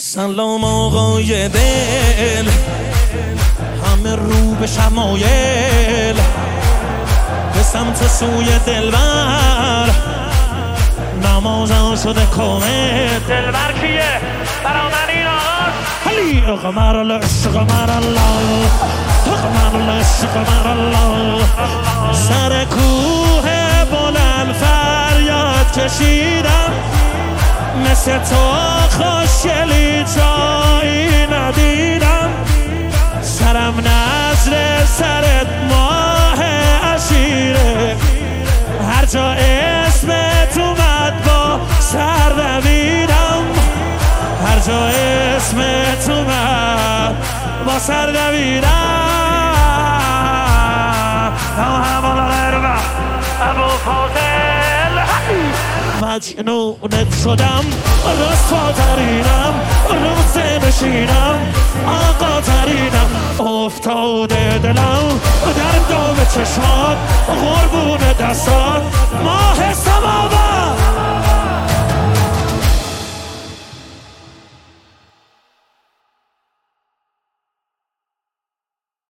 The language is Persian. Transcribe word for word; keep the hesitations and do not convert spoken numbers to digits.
سلام آقای دل، همه رو به شمایل، به سمت سوی دلبر نمازم شده کامل. دلبر کیه؟ برادر این آقاست. حلی قمر العشق مر الله، قمر العشق مر الله. سر کوه بلند فریاد کشیدم، مثل تو خوشگلی جایی ندیدم. سرم نظر سرت ماه عشیره، هر جا اسمت اومد با سر دویدم، هر جا اسمت اومد با سر دویدم. ابو فاضل مجنونت شدم، رسوا ترینم، روزه نشینم، آقا ترینم. افتاده دلم در دام چشمات، قربون دستات.